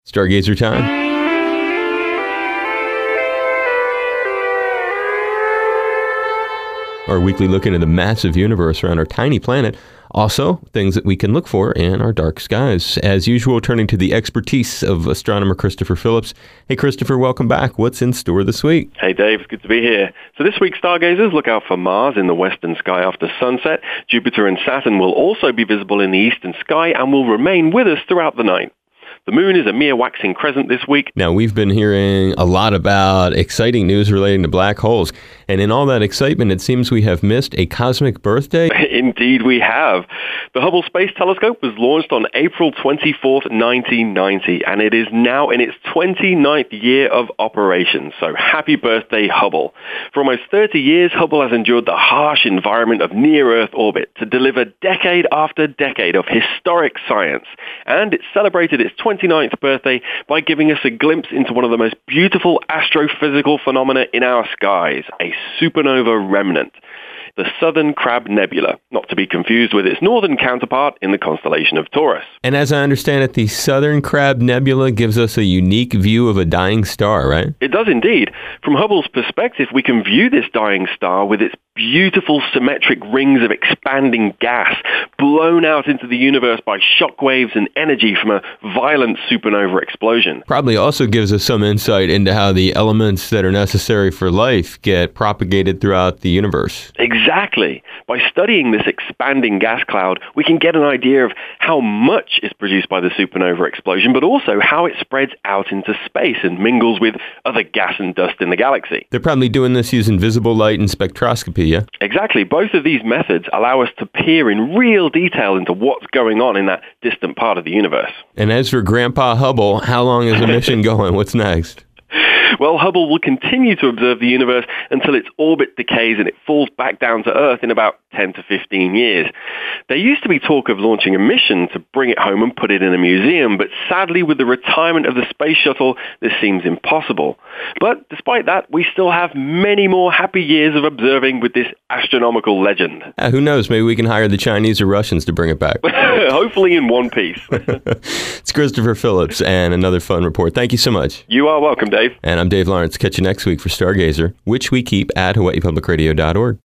Stargazer time. Our weekly look into the massive universe around our tiny planet. Also, things that we can look for in our dark skies. As usual, turning to the expertise of astronomer Christopher Phillips. Hey, Christopher, welcome back. What's in store this week? Hey, Dave. It's good to be here. So this week, stargazers look out for Mars in the western sky after sunset. Jupiter and Saturn will also be visible in the eastern sky and will remain with us throughout the night. The moon is a mere waxing crescent this week. Now, we've been hearing a lot about exciting news relating to black holes. And in all that excitement, it seems we have missed a cosmic birthday. Indeed, we have. The Hubble Space Telescope was launched on April 24th, 1990, and it is now in its 29th year of operation. So happy birthday, Hubble. For almost 30 years, Hubble has endured the harsh environment of near-Earth orbit to deliver decade after decade of historic science. And it celebrated its 29th birthday by giving us a glimpse into one of the most beautiful astrophysical phenomena in our skies, a supernova remnant, the Southern Crab Nebula, not to be confused with its northern counterpart in the constellation of Taurus. And as I understand it, the Southern Crab Nebula gives us a unique view of a dying star, right? It does indeed. From Hubble's perspective, we can view this dying star with its beautiful symmetric rings of expanding gas blown out into the universe by shock waves and energy from a violent supernova explosion. Probably also gives us some insight into how the elements that are necessary for life get propagated throughout the universe. Exactly. By studying this expanding gas cloud, we can get an idea of how much is produced by the supernova explosion, but also how it spreads out into space and mingles with other gas and dust in the galaxy. They're probably doing this using visible light and spectroscopy, yeah? Exactly. Both of these methods allow us to peer in real detail into what's going on in that distant part of the universe. And as for Grandpa Hubble, how long is the mission going? What's next? Well, Hubble will continue to observe the universe until its orbit decays and it falls back down to Earth in about 10 to 15 years. There used to be talk of launching a mission to bring it home and put it in a museum, but sadly with the retirement of the space shuttle, this seems impossible. But despite that, we still have many more happy years of observing with this astronomical legend. Who knows? Maybe we can hire the Chinese or Russians to bring it back. Hopefully in one piece. It's Christopher Phillips and another fun report. Thank you so much. You are welcome, Dave. And I'm Dave Lawrence. Catch you next week for Stargazer, which we keep at hawaiipublicradio.org.